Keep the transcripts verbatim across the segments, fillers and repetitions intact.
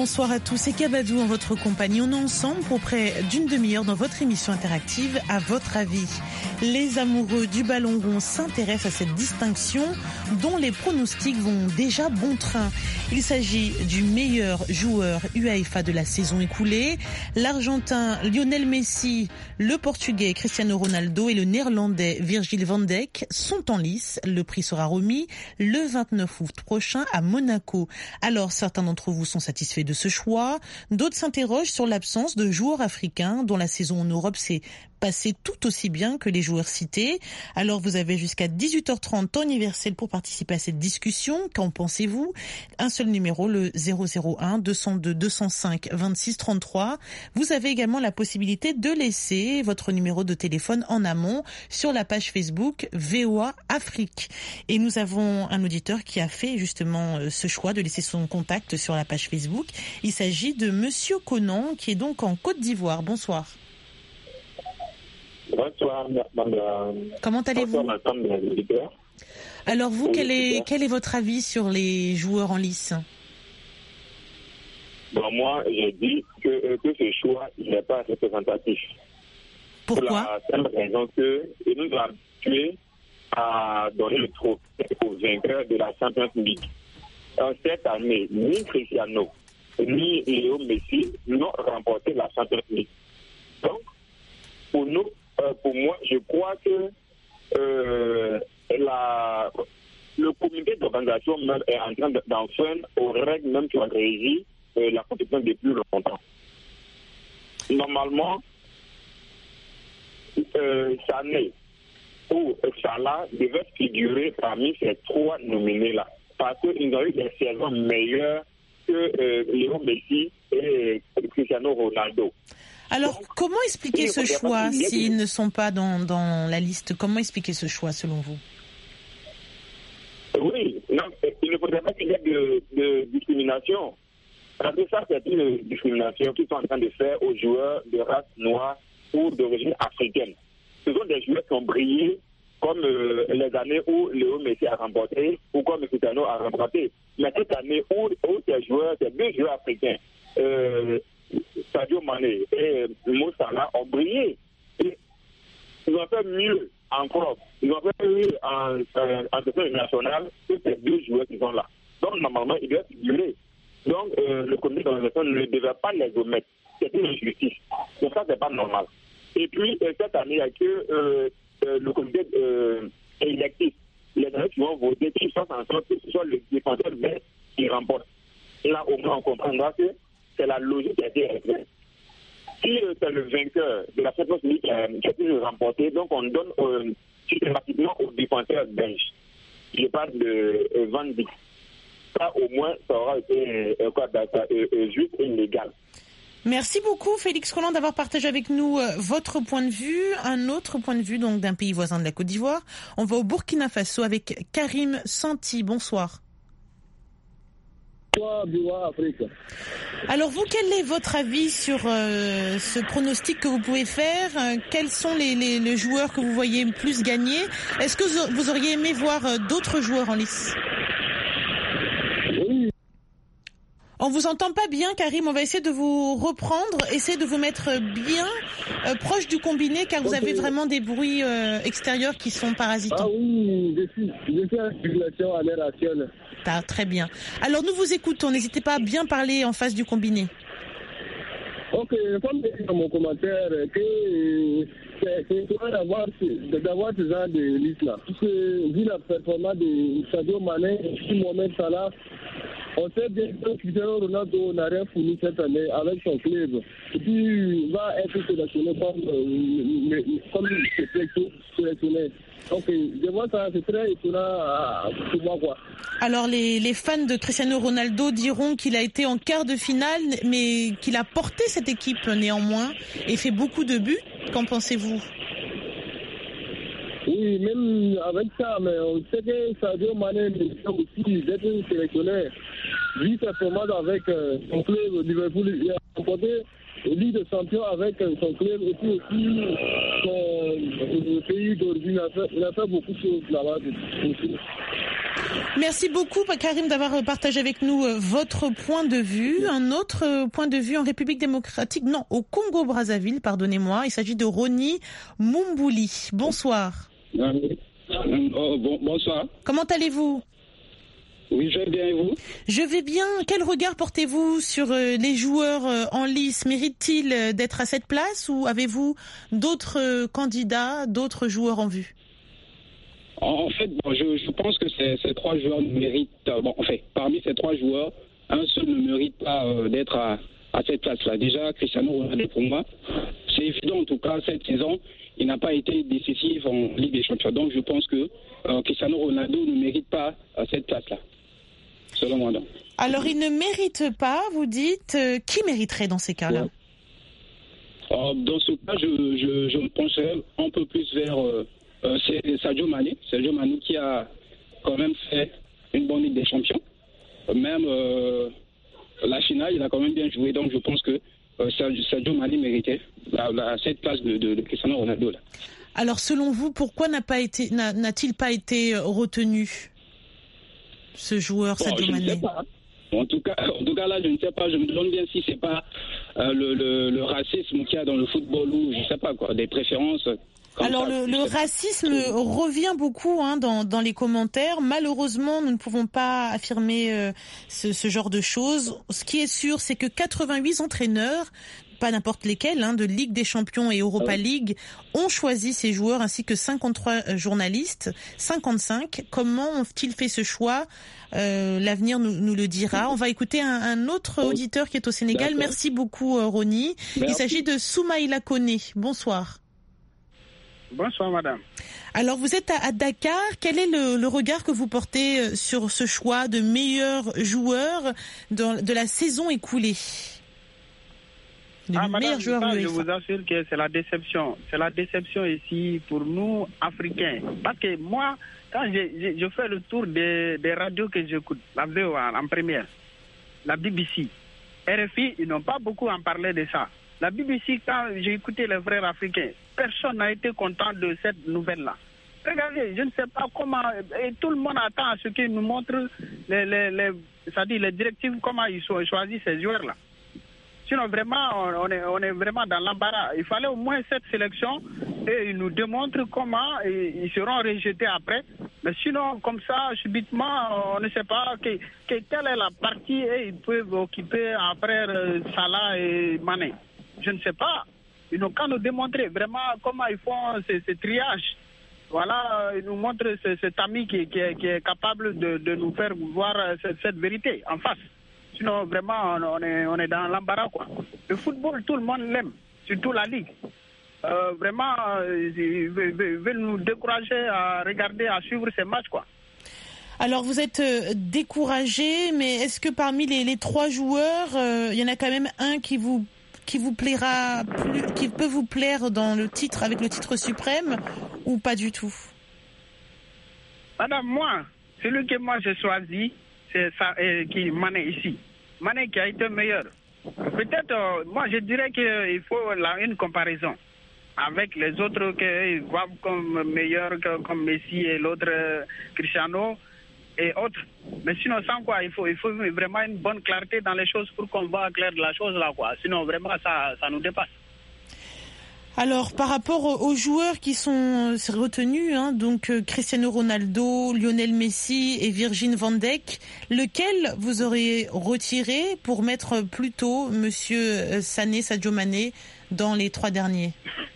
bonsoir à tous, c'est Kabadou en votre compagnie. On est ensemble pour près d'une demi-heure dans votre émission interactive À votre avis. Les amoureux du ballon rond s'intéressent à cette distinction dont les pronostics vont déjà bon train. Il s'agit du meilleur joueur UEFA de la saison écoulée. L'Argentin Lionel Messi, le Portugais Cristiano Ronaldo et le Néerlandais Virgil van Dijk sont en lice. Le prix sera remis le vingt-neuf août prochain à Monaco. Alors certains d'entre vous sont satisfaits de ce choix, d'autres s'interrogent sur l'absence de joueurs africains dont la saison en Europe s'est passée tout aussi bien que les joueurs cités. Alors vous avez jusqu'à dix-huit heures trente temps universel pour participer à cette discussion. Qu'en pensez-vous? Un seul numéro, le zéro zéro un deux cent deux deux cent cinq vingt-six trente-trois. Vous avez également la possibilité de laisser votre numéro de téléphone en amont sur la page Facebook V O A Afrique. Et nous avons un auditeur qui a fait justement ce choix de laisser son contact sur la page Facebook. Il s'agit de Monsieur Conan qui est donc en Côte d'Ivoire. Bonsoir. Bonsoir, madame. Comment allez-vous? Bonsoir, madame. Alors vous, quel est, quel est votre avis sur les joueurs en lice? Bon, moi, je dis que, que ce choix n'est pas représentatif. Pourquoi? Pour la simple raison qu'il nous a tués à donner le trophée aux vainqueurs de la Champions League. En cette année, ni Cristiano, ni Léo Messi n'ont remporté la Champions League. Donc, pour nous, euh, pour moi, je crois que euh, la, le comité d'organisation même est en train d'enfreindre aux règles même qui ont régi euh, la compétition depuis longtemps. Normalement, euh, Sané ou Salah devaient figurer parmi ces trois nominés-là parce qu'ils ont eu des saisons meilleures que euh, Léo Messi et Cristiano Ronaldo. Alors, Donc, comment expliquer ce choix s'ils ne sont pas dans, dans la liste? Comment expliquer ce choix, selon vous? Oui, non, il ne faudrait pas qu'il y ait de, de discrimination. Parce que ça, c'est une discrimination qu'ils sont en train de faire aux joueurs de race noire ou d'origine africaine. Ce sont des joueurs qui ont brillé comme euh, les années où Léo Messi a remporté ou comme Cristiano a remporté. Mais cette année où, où ces joueurs, ces deux joueurs africains, euh, Sadio Mané et Mo Salah ont brillé. Et ils ont fait mieux en Europe. Ils ont fait mieux en, en, en session nationale que ces deux joueurs qui sont là. Donc, normalement, ils doivent figurer. Donc, euh, le comité d'organisation ne devait pas les omettre. C'est une injustice. Donc, ça, c'est pas normal. Et puis, euh, cette année, il n'y a que euh, euh, le comité euh, électif. Les gens qui vont voter, qui fassent en sorte que ce soit le défenseur bête qui remporte. Là, au moins, on comprendra que c'est la logique qui a été réglée. Si euh, c'est le vainqueur de la Champions League euh, qui a pu le remporter, donc on donne euh, systématiquement au défenseur belge. Je parle de euh, Van Dijk. Ça, au moins, ça aura été euh, quoi, euh, euh, juste et légal. Merci beaucoup, Félix Colland, d'avoir partagé avec nous euh, votre point de vue. Un autre point de vue donc d'un pays voisin de la Côte d'Ivoire. On va au Burkina Faso avec Karim Santi. Bonsoir. Alors vous, quel est votre avis sur euh, ce pronostic que vous pouvez faire? euh, Quels sont les, les, les joueurs que vous voyez plus gagner? Est-ce que vous auriez aimé voir euh, d'autres joueurs en lice? Oui. On vous entend pas bien, Karim. On va essayer de vous reprendre, essayer de vous mettre bien euh, proche du combiné, car vous okay. avez vraiment des bruits euh, extérieurs qui sont parasitants. Ah oui, je suis, je suis en circulation à l'heure actuelle. Ah, très bien. Alors nous vous écoutons, n'hésitez pas à bien parler en face du combiné. Ok, comme je dis dans mon commentaire, que c'est étonnant d'avoir, d'avoir ce genre de liste-là. Parce que vu la performance de Sadio Mané et Mohamed Salah, on sait bien que Cristiano Ronaldo n'a rien fourni cette année avec son club. Et puis, il va être sélectionné comme, euh, comme il s'est sélectionné. Donc, je vois ça, c'est très étonnant pour moi, quoi. Alors, les, les fans de Cristiano Ronaldo diront qu'il a été en quart de finale, mais qu'il a porté cette équipe néanmoins et fait beaucoup de buts. Qu'en pensez-vous? Oui, même avec ça, mais on sait que Sadio Mané mérite aussi d'être sélectionné. Vu sa performance avec euh, son club Liverpool, il a remporté Ligue de champion avec euh, son club et puis aussi son euh, pays d'origine. Il a fait beaucoup de choses là-bas aussi. Merci beaucoup, Karim, d'avoir partagé avec nous votre point de vue. Un autre point de vue en République démocratique, non, au Congo-Brazzaville, pardonnez-moi. Il s'agit de Roni Mumbouli. Bonsoir. Oui. Oh, bon, bonsoir. Comment allez-vous ? Oui, je vais bien et vous ? Je vais bien. Quel regard portez-vous sur les joueurs en lice ? Méritent-ils d'être à cette place ou avez-vous d'autres candidats, d'autres joueurs en vue ? En fait, bon, je, je pense que ces, ces trois joueurs méritent... Euh, bon, en fait, parmi ces trois joueurs, un seul ne mérite pas euh, d'être à, à cette place-là. Déjà, Cristiano Ronaldo, pour moi, c'est évident, en tout cas, cette saison, il n'a pas été décisif en Ligue des Champions. Donc, je pense que euh, Cristiano Ronaldo ne mérite pas euh, cette place-là. Selon moi, donc. Alors, il ne mérite pas, vous dites. Euh, qui mériterait dans ces cas-là ? Ouais. euh, Dans ce cas, je, je, je me pencherais un peu plus vers euh, euh, c'est Sadio Mané. Sadio Mané qui a quand même fait une bonne Ligue des Champions. Même euh, la finale, il a quand même bien joué. Donc, je pense que euh, Sadio Mané méritait la, la, cette place de, de, de Cristiano Ronaldo. Là. Alors, selon vous, pourquoi n'a pas été, n'a, n'a-t-il pas été retenu ? Ce joueur, bon, Sadio Mané. En tout cas, en tout cas là, je ne sais pas. Je me demande bien si c'est pas euh, le, le, le racisme qu'il y a dans le football ou je sais pas quoi, des préférences. Alors ça, le, le racisme revient beaucoup hein, dans, dans les commentaires. Malheureusement, nous ne pouvons pas affirmer euh, ce, ce genre de choses. Ce qui est sûr, c'est que quatre-vingt-huit entraîneurs, pas n'importe lesquels, hein, de Ligue des Champions et Europa League, ont choisi ces joueurs, ainsi que cinquante-trois journalistes, cinquante-cinq. Comment ont-ils fait ce choix ? euh, L'avenir nous, nous le dira. On va écouter un, un autre auditeur qui est au Sénégal. D'accord. Merci beaucoup, euh, Roni. Merci. Il s'agit de Soumaïla Koné. Bonsoir. Bonsoir, madame. Alors, vous êtes à, à Dakar. Quel est le, le regard que vous portez sur ce choix de meilleurs joueurs de, de la saison écoulée ? Ah, madame, ça, je vous assure que c'est la déception. C'est la déception ici pour nous, Africains. Parce que moi, quand je, je, je fais le tour des, des radios que j'écoute, la V O A en première, la B B C, R F I, ils n'ont pas beaucoup en parlé de ça. La B B C, quand j'ai écouté les frères africains, personne n'a été content de cette nouvelle-là. Regardez, je ne sais pas comment, et tout le monde attend à ce qu'ils nous montrent les, les, les, c'est-à-dire les directives, comment ils ont choisi ces joueurs-là. Sinon, vraiment, on est, on est vraiment dans l'embarras. Il fallait au moins cette sélection et ils nous démontrent comment ils seront rejetés après. Mais sinon, comme ça, subitement, on ne sait pas que, que quelle est la partie et ils peuvent occuper après Salah et Mané. Je ne sais pas. Ils n'ont qu'à nous démontrer vraiment comment ils font ce, ce triage. Voilà, ils nous montrent ce, cet ami qui, qui, qui est capable de, de nous faire voir cette, cette vérité en face. Sinon, vraiment, on est, on est dans l'embarras, quoi. Le football, tout le monde l'aime, surtout la Ligue. Euh, vraiment, ils veulent nous décourager à regarder, à suivre ces matchs, quoi. Alors, vous êtes découragé, mais est-ce que parmi les, les trois joueurs, il euh, y en a quand même un qui vous, qui vous plaira plus, qui peut vous plaire dans le titre, avec le titre suprême, ou pas du tout? Madame, moi, celui que moi j'ai choisi, c'est ça, euh, qui Mané ici. Mané qui a été meilleur. Peut-être, euh, moi je dirais qu'il faut là, une comparaison avec les autres qu'ils voient comme meilleurs, comme Messi et l'autre euh, Cristiano et autres. Mais sinon, sans quoi, il faut, il faut vraiment une bonne clarté dans les choses pour qu'on voit clair de la chose là, quoi. Sinon, vraiment, ça, ça nous dépasse. Alors, par rapport aux joueurs qui sont retenus, hein, donc Cristiano Ronaldo, Lionel Messi et Virgil van Dijk, lequel vous auriez retiré pour mettre plutôt Monsieur Sané, Sadio Mané dans les trois derniers?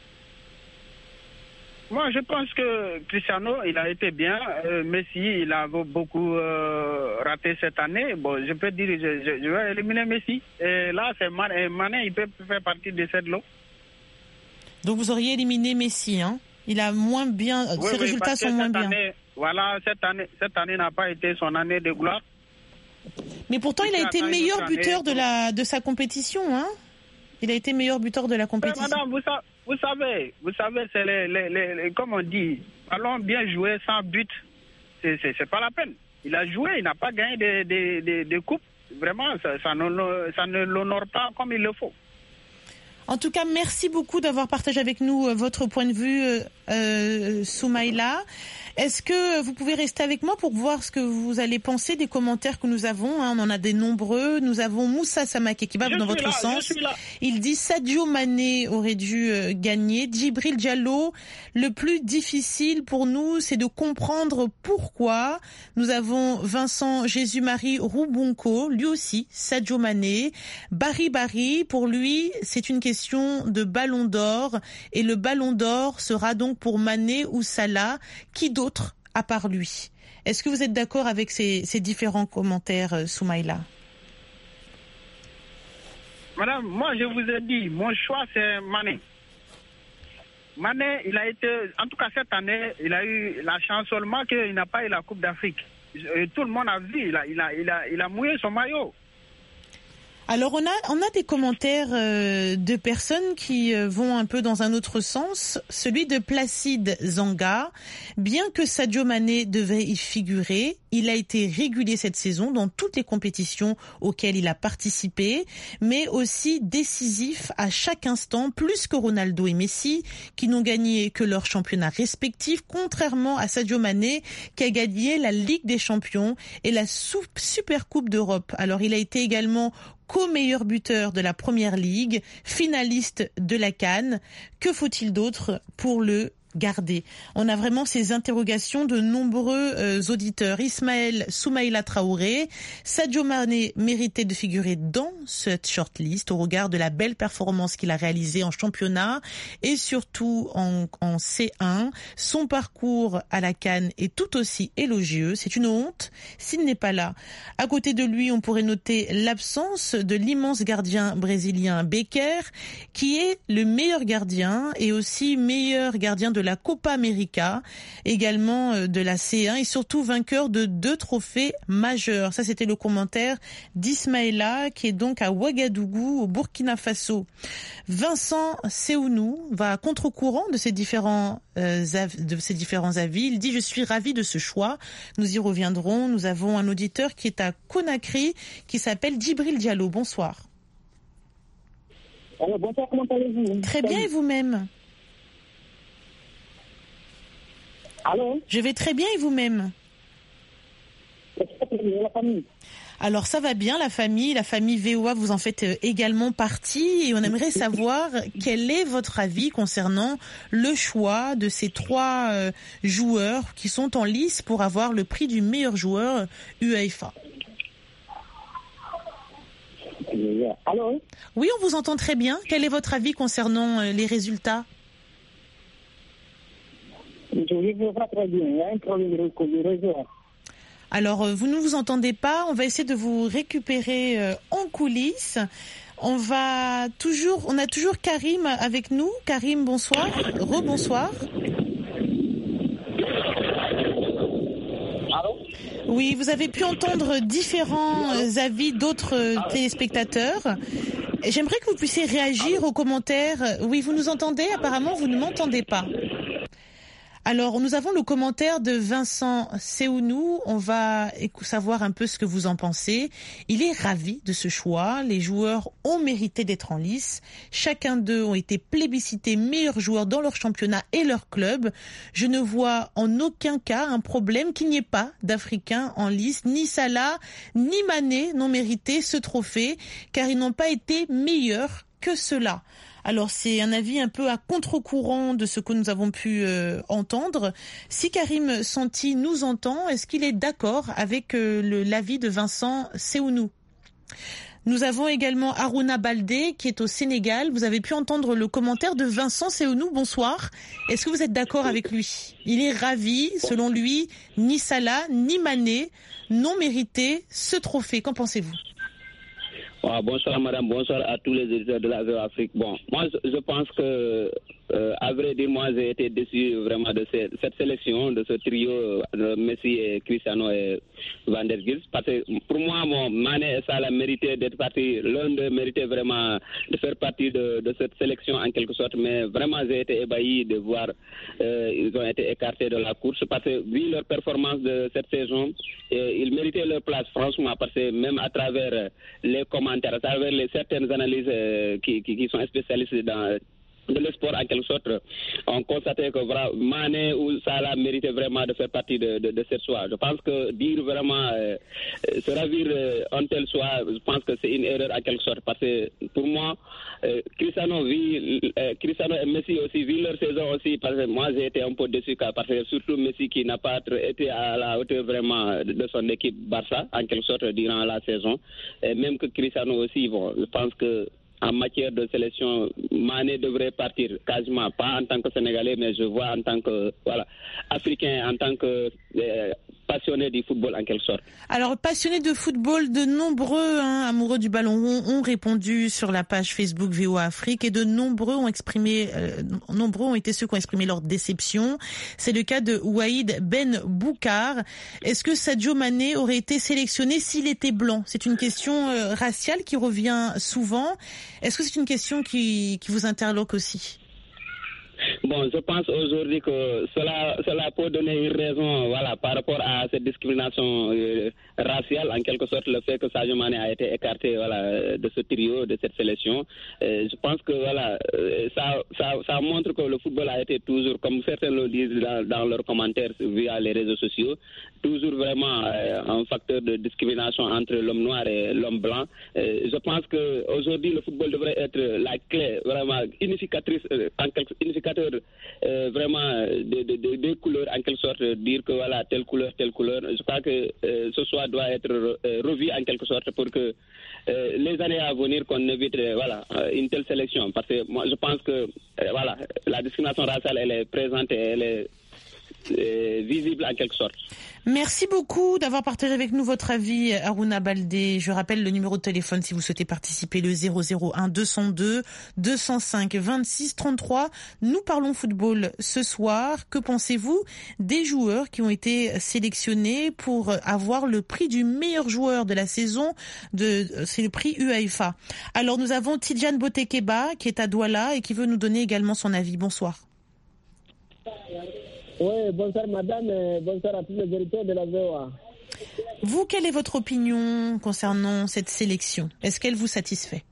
Moi, je pense que Cristiano, il a été bien. Euh, Messi, il a beaucoup euh, raté cette année. Bon, je peux dire, je, je, je vais éliminer Messi. Et là, c'est Mané, Mané, il peut faire partie de cette lot. Donc vous auriez éliminé Messi, hein? Il a moins bien, oui, ses oui, résultats sont moins année, bien. Voilà, cette année, cette année n'a pas été son année de gloire. Mais pourtant, il a été meilleur buteur de la de sa compétition, hein? Il a été meilleur buteur de la compétition. Mais madame, vous, sa, vous savez, vous savez, c'est les, les, les, les, comme on dit, allons bien jouer sans but, c'est, c'est, c'est pas la peine. Il a joué, il n'a pas gagné de, de, de, de coupe. Vraiment, ça, ça, ne, ça ne l'honore pas comme il le faut. En tout cas, merci beaucoup d'avoir partagé avec nous votre point de vue, euh, Soumaïla. Est-ce que vous pouvez rester avec moi pour voir ce que vous allez penser des commentaires que nous avons, hein? On en a des nombreux. Nous avons Moussa Samake qui va dans votre là, sens. Il dit Sadio Mané aurait dû euh, gagner. Djibril Diallo, le plus difficile pour nous, c'est de comprendre pourquoi. Nous avons Vincent Jésus-Marie Roubonco, lui aussi, Sadio Mané. Barry Barry, pour lui, c'est une question de ballon d'or. Et le ballon d'or sera donc pour Mané ou Salah. Qui d'autre à part lui? Est-ce que vous êtes d'accord avec ces, ces différents commentaires, Soumaïla? Madame, moi je vous ai dit, mon choix c'est Mané. Mané, il a été, en tout cas cette année, il a eu la chance seulement qu'il n'a pas eu la Coupe d'Afrique. Et tout le monde a vu, il a, il a, il a, il a mouillé son maillot. Alors on a on a des commentaires euh, de personnes qui euh, vont un peu dans un autre sens. Celui de Placide Zanga, bien que Sadio Mané devait y figurer, il a été régulier cette saison dans toutes les compétitions auxquelles il a participé, mais aussi décisif à chaque instant, plus que Ronaldo et Messi, qui n'ont gagné que leurs championnats respectifs, contrairement à Sadio Mané, qui a gagné la Ligue des Champions et la Super Coupe d'Europe. Alors il a été également co-meilleur buteur de la Première Ligue, finaliste de la CAN. Que faut-il d'autre pour le garder? On a vraiment ces interrogations de nombreux euh, auditeurs. Ismaël Soumaïla Traoré, Sadio Mané méritait de figurer dans cette shortlist au regard de la belle performance qu'il a réalisée en championnat et surtout en, en C un. Son parcours à la CAN est tout aussi élogieux. C'est une honte s'il n'est pas là. À côté de lui, on pourrait noter l'absence de l'immense gardien brésilien Becker, qui est le meilleur gardien et aussi meilleur gardien de de la Copa América, également de la C un et surtout vainqueur de deux trophées majeurs. Ça, c'était le commentaire d'Ismaïla qui est donc à Ouagadougou, au Burkina Faso. Vincent Seounou va à contre-courant de ces différents euh, de ces différents avis. Il dit: je suis ravi de ce choix. Nous y reviendrons. Nous avons un auditeur qui est à Conakry qui s'appelle Djibril Diallo. Bonsoir. Alors, bonsoir, comment allez-vous? Très bien, et vous-même? Allô? Je vais très bien, et vous-même? La famille. Alors ça va bien, la famille, la famille V O A, vous en faites également partie et on aimerait savoir quel est votre avis concernant le choix de ces trois euh, joueurs qui sont en lice pour avoir le prix du meilleur joueur UEFA. Allô? Oui, on vous entend très bien. Quel est votre avis concernant euh, les résultats? Je ne vois pas très bien, il y a un problème de réseau. Alors, vous ne vous entendez pas, on va essayer de vous récupérer euh, en coulisses. On va toujours, on a toujours Karim avec nous. Karim, bonsoir. Rebonsoir. Allô? Oui, vous avez pu entendre différents euh, avis d'autres euh, téléspectateurs. J'aimerais que vous puissiez réagir aux commentaires. Oui, vous nous entendez? Apparemment, vous ne m'entendez pas. Alors, nous avons le commentaire de Vincent Seounou. On va savoir un peu ce que vous en pensez. Il est ravi de ce choix. Les joueurs ont mérité d'être en lice. Chacun d'eux ont été plébiscités meilleurs joueurs dans leur championnat et leur club. Je ne vois en aucun cas un problème qu'il n'y ait pas d'Africains en lice. Ni Salah, ni Mané n'ont mérité ce trophée, car ils n'ont pas été meilleurs que cela. Alors c'est un avis un peu à contre-courant de ce que nous avons pu euh, entendre. Si Karim Santi nous entend, est-ce qu'il est d'accord avec euh, le, l'avis de Vincent Seounou? Nous avons également Aruna Baldé qui est au Sénégal. Vous avez pu entendre le commentaire de Vincent Seounou. Bonsoir. Est-ce que vous êtes d'accord avec lui? Il est ravi, selon lui, ni Salah ni Mané n'ont mérité ce trophée. Qu'en pensez-vous? Ah, bonsoir madame, bonsoir à tous les éditeurs de la V O Afrique. Bon, moi je, je pense que, euh, à vrai dire, moi j'ai été déçu vraiment de cette, cette sélection, de ce trio de Messi et Cristiano et Van der Gils. Parce que pour moi, bon, Mané et Salah méritaient d'être partis, l'un d'eux méritait vraiment de faire partie de, de cette sélection en quelque sorte. Mais vraiment j'ai été ébahi de voir euh, ils ont été écartés de la course parce que vu leur performance de cette saison, euh, ils méritaient leur place franchement parce que même à travers les commentaires, à travers les certaines analyses euh, qui, qui, qui sont spécialistes dans de l'espoir en quelque sorte, on constatait que voilà, Mané ou Salah méritaient vraiment de faire partie de, de, de cette soirée. Je pense que dire vraiment euh, se ravir euh, en tel soir, je pense que c'est une erreur en quelque sorte parce que pour moi, euh, Cristiano, vu, euh, Cristiano et Messi aussi, vu leur saison aussi, parce que moi j'ai été un peu déçu parce que surtout Messi qui n'a pas été à la hauteur vraiment de son équipe Barça en quelque sorte durant la saison, et même que Cristiano aussi, bon, je pense que en matière de sélection, Mané devrait partir quasiment, pas en tant que Sénégalais, mais je vois en tant que voilà, Africain, en tant que euh, passionné du football en quelque sorte. Alors, passionné de football, de nombreux hein, amoureux du ballon rond ont répondu sur la page Facebook V O A Afrique et de nombreux ont exprimé, euh, nombreux ont été ceux qui ont exprimé leur déception. C'est le cas de Waïd Ben Boukar. Est-ce que Sadio Mané aurait été sélectionné s'il était blanc? C'est une question euh, raciale qui revient souvent. Est-ce que c'est une question qui, qui vous interloque aussi? Bon, je pense aujourd'hui que cela, cela peut donner une raison voilà, par rapport à cette discrimination euh, raciale, en quelque sorte, le fait que Sadio Mané a été écarté voilà, de ce trio, de cette sélection. Euh, je pense que voilà, ça, ça, ça montre que le football a été toujours, comme certains le disent dans, dans leurs commentaires via les réseaux sociaux, toujours vraiment euh, un facteur de discrimination entre l'homme noir et l'homme blanc. Euh, je pense qu'aujourd'hui, le football devrait être la clé vraiment unificatrice, euh, en quelque, unificateur Euh, vraiment des de, de, de couleurs en quelque sorte, dire que voilà telle couleur, telle couleur. Je crois que euh, ce choix doit être euh, revu en quelque sorte pour que euh, les années à venir qu'on évite euh, voilà une telle sélection, parce que moi je pense que euh, voilà la discrimination raciale elle est présente et elle est Euh, visible en quelque sorte. Merci beaucoup d'avoir partagé avec nous votre avis, Harouna Baldé. Je rappelle le numéro de téléphone si vous souhaitez participer, le zéro zéro un deux zéro deux deux zéro cinq vingt-six trente-trois. Nous parlons football ce soir. Que pensez-vous des joueurs qui ont été sélectionnés pour avoir le prix du meilleur joueur de la saison? De, c'est le prix UEFA. Alors nous avons Tidjane Botekeba qui est à Douala et qui veut nous donner également son avis. Bonsoir. Oui, bonsoir madame, et bonsoir à tous les auditeurs de la V O A. Vous, quelle est votre opinion concernant cette sélection? Est-ce qu'elle vous satisfait?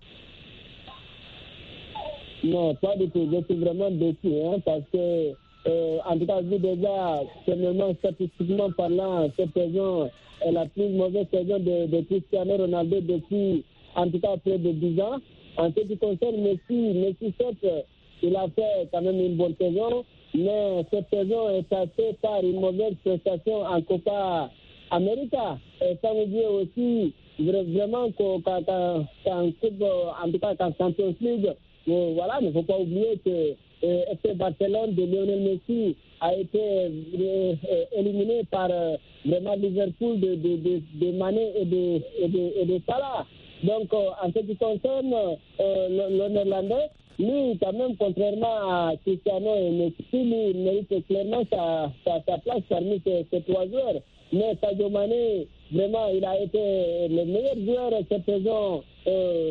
Non, pas du tout. Je suis vraiment déçu, hein, parce que, euh, en tout cas, vu déjà, seulement statistiquement parlant, cette saison est la plus mauvaise saison de, de Cristiano Ronaldo depuis, en tout cas, près de dix ans. En ce qui concerne Messi, Messi, certes, il a fait quand même une bonne saison, mais cette saison est passée par une mauvaise prestation en Copa América. Et ça veut dire aussi vraiment qu'en coupe, en tout cas qu'en Champions League, voilà, il ne faut pas oublier que euh, F C Barcelone de Lionel Messi a été euh, éliminé par euh, vraiment Liverpool de, de, de, de Mané et de, et de, et de Salah. Donc, euh, en ce qui concerne euh, le, le Néerlandais, lui, quand même, contrairement à Cristiano et Messi, lui, il mérite clairement sa, sa, sa place parmi ces, ces trois joueurs. Mais Sadio Mané, vraiment, il a été le meilleur joueur cette saison euh,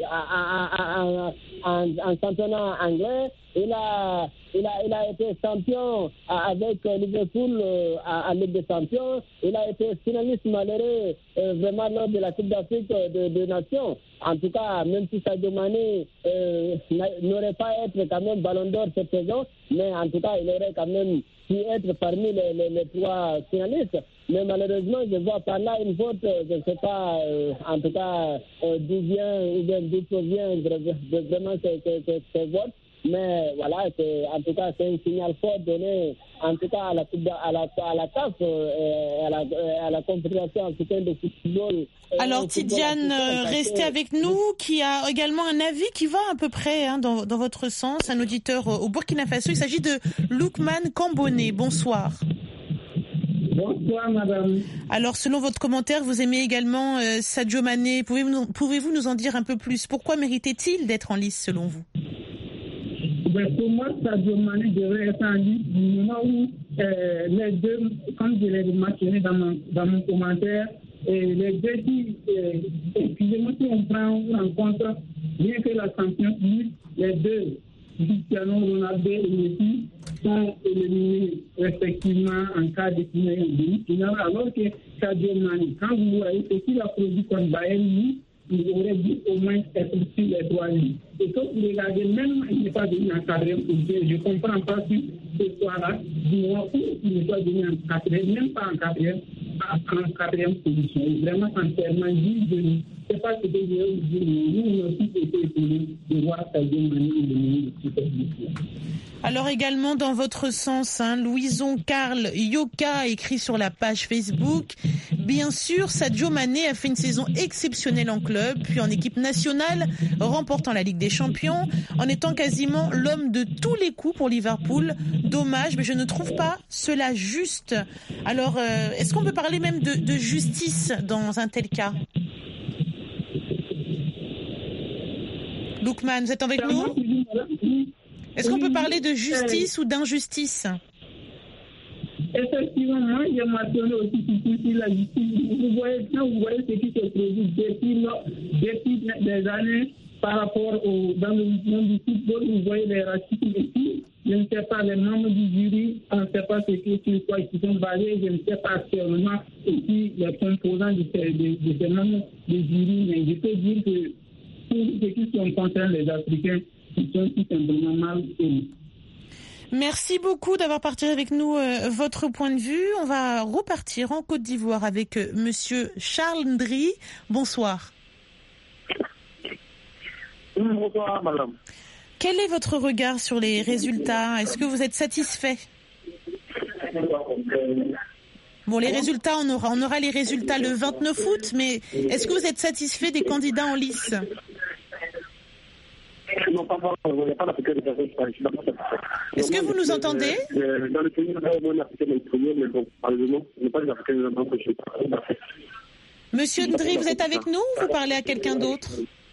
en, en, en championnat anglais. Il a, il, a, il a été champion avec Liverpool en Ligue des Champions. Il a été finaliste malheureux euh, vraiment lors de la Coupe d'Afrique de, de Nations. En tout cas, même si Sadio Mané euh, n'aurait pas été quand même ballon d'or cette saison, mais en tout cas, il aurait quand même pu être parmi les, les, les trois finalistes. Mais malheureusement, je vois par là une faute, je ne sais pas, euh, en tout cas, euh, d'où vient, ou bien d'où provient vraiment ce, ce, ce, ce vote. Mais voilà, c'est, en tout cas, c'est un signal fort donné, en tout cas, à la à la, à la C A F et à la, à la Confédération africaine de football. Alors, Tidjane, restez avec nous, qui a également un avis qui va à peu près hein, dans, dans votre sens. Un auditeur au Burkina Faso, il s'agit de Loukman Kamboné. Bonsoir. Bonsoir, madame. Alors, selon votre commentaire, vous aimez également euh, Sadio Mané. Pouvez-vous, pouvez-vous nous en dire un peu plus? Pourquoi méritait-il d'être en lice, selon vous? Ben, pour moi, Sadio Mané devrait être en lice du moment où euh, les deux, comme je l'ai mentionné dans mon, dans mon commentaire, et les deux qui, euh, excusez-moi si on prend en compte, bien que la Champions League, les deux, Cristiano Ronaldo et Messi, sont éliminés respectivement en cas de finale, alors que Sadio Mané, quand vous voyez ce qu'il a produit contre Bayern Munich, il aurait dû au moins être sur les trois lignes. Et quand vous regardez, même il n'est pas venu en quatrième position, je ne comprends pas si ce soir-là, du moment où il n'est pas venu en quatrième, même pas en quatrième, en quatrième position. Et vraiment, sincèrement, je ne sais pas ce que je vais vous dire, mais nous, nous avons tous été étonnés de voir Sadio Mané éliminer le Super League. Alors également dans votre sens, hein, Louison Karl Yoka écrit sur la page Facebook, bien sûr Sadio Mané a fait une saison exceptionnelle en club, puis en équipe nationale, remportant la Ligue des Champions, en étant quasiment l'homme de tous les coups pour Liverpool. Dommage, mais je ne trouve pas cela juste. Alors, euh, est-ce qu'on peut parler même de, de justice dans un tel cas ? Loukman, vous êtes avec nous ? Est-ce qu'on peut parler de justice ou d'injustice ? Effectivement, moi, j'ai mentionné aussi sur la justice. Vous voyez, quand vous voyez ce qui se produit depuis, depuis des années par rapport au, dans le monde du football, vous voyez les racismes ici. Je ne sais pas les membres du jury, on ne sait pas ce qui, sur quoi ils sont basés. Je ne sais pas actuellement aussi les composants de ces, de, de ces membres du jury. Mais je peux dire que pour ceux qui sont contre les Africains, ils sont tout simplement mal aimés. Merci beaucoup d'avoir partagé avec nous euh, votre point de vue. On va repartir en Côte d'Ivoire avec euh, Monsieur Charles Ndri. Bonsoir. Bonsoir, madame. Quel est votre regard sur les résultats ? Est-ce que vous êtes satisfait ? Bon, les résultats, on aura, on aura les résultats le vingt-neuf août, mais est-ce que vous êtes satisfait des candidats en lice ? Non, pas vraiment. Il n'y a pas d'Africain de personnes qui parlent. Est-ce que vous nous entendez ? Dans le pays, il y a un Africain exprimé, mais bon, malheureusement, il n'y a pas d'Africains de personnes que je parle. Monsieur Ndri, vous êtes avec nous ou vous parlez à quelqu'un d'autre ?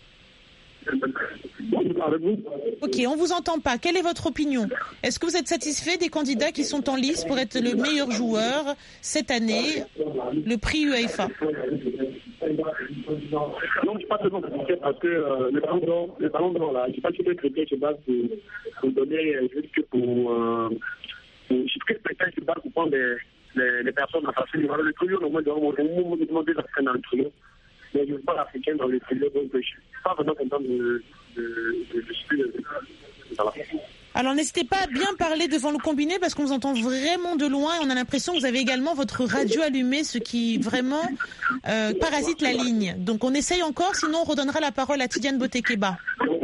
Ok, on vous entend pas. Quelle est votre opinion ? Est-ce que vous êtes satisfait des candidats qui sont en lice pour être le meilleur joueur cette année, le prix UEFA ? Non, je ne suis pas tellement satisfait parce que euh, le ballon d'or, le ballon d'or là, je ne sais pas si le critère se base pour, pour donner juste que pour, euh, pour je sais que le critère se base pour prendre les, les, les personnes à passer. Voilà, le trio, normalement, on me demande des Africains dans le trio. Mais je ne veux pas l'Africain dans le trio, donc je ne suis pas vraiment content de de, de, de, de, de, de Alors n'hésitez pas à bien parler devant le combiné parce qu'on vous entend vraiment de loin et on a l'impression que vous avez également votre radio allumée, ce qui vraiment euh, parasite la ligne. Donc on essaye encore, sinon on redonnera la parole à Tidiane Botekeba.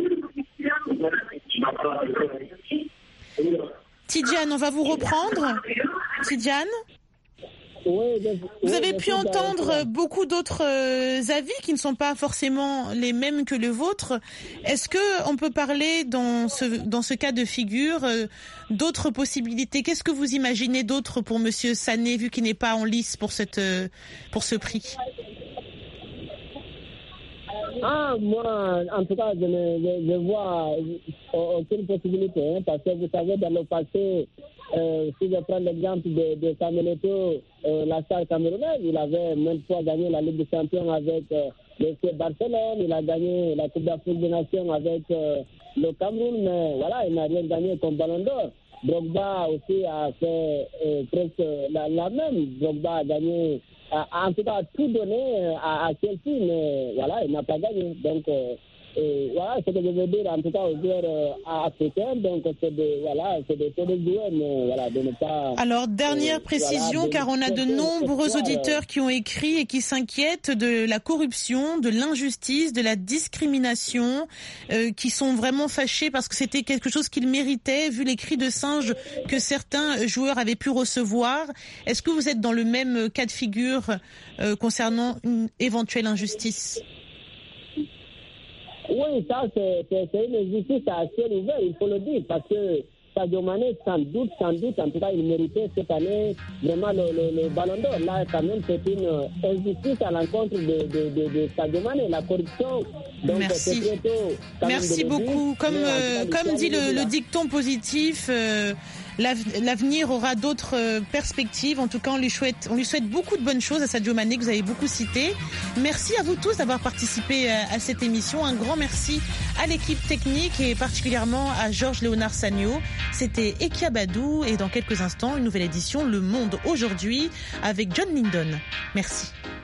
Tidiane, on va vous reprendre. Tidiane ? Vous avez pu entendre beaucoup d'autres avis qui ne sont pas forcément les mêmes que le vôtre. Est-ce que on peut parler dans ce dans ce cas de figure d'autres possibilités ? Qu'est-ce que vous imaginez d'autre pour Monsieur Sané vu qu'il n'est pas en lice pour cette pour ce prix ? Ah, moi, en tout cas, je ne je, je vois aucune possibilité, hein, parce que vous savez, dans le passé, euh, si je prends l'exemple de, de Samuel Eto'o, euh, la star camerounaise, il avait maintes fois gagné la Ligue des Champions avec euh, le C F Barcelone, il a gagné la Coupe d'Afrique des Nations avec euh, le Cameroun, mais voilà, il n'a rien gagné comme Ballon d'Or. Drogba aussi a fait euh, presque la, la même. Drogba a gagné, a, en tout cas, tout donné à, à Chelsea, mais voilà, il n'a pas gagné. Donc, euh, et voilà ce que je veux dire, en tout cas, aux joueurs euh, africains. Donc, c'est de, voilà, c'est de, c'est de jouer, mais voilà, de ne pas. Alors, dernière euh, précision, voilà, car on a de nombreux auditeurs qui ont écrit et qui s'inquiètent de la corruption, de l'injustice, de la discrimination, euh, qui sont vraiment fâchés parce que c'était quelque chose qu'ils méritaient, vu les cris de singe que certains joueurs avaient pu recevoir. Est-ce que vous êtes dans le même cas de figure euh, concernant une éventuelle injustice ? Oui, ça, c'est, c'est, c'est une injustice à ciel ouvert, il faut le dire, parce que Sadio Mané, sans doute, sans doute, en tout cas, il méritait cette année vraiment le, le, le ballon d'or. Là, quand même, c'est une injustice à l'encontre de, de, de, de Sadio Mané, la corruption. Donc, merci. C'est très tôt, merci beaucoup. Dire, comme, euh, comme dit le, le dicton positif, euh, l'avenir aura d'autres perspectives. En tout cas, on lui souhaite, on lui souhaite beaucoup de bonnes choses à Sadio Mané, que vous avez beaucoup cité. Merci à vous tous d'avoir participé à cette émission. Un grand merci à l'équipe technique et particulièrement à Georges Léonard Sagno. C'était Ekia Badou et dans quelques instants, une nouvelle édition Le Monde aujourd'hui avec John Lindon. Merci.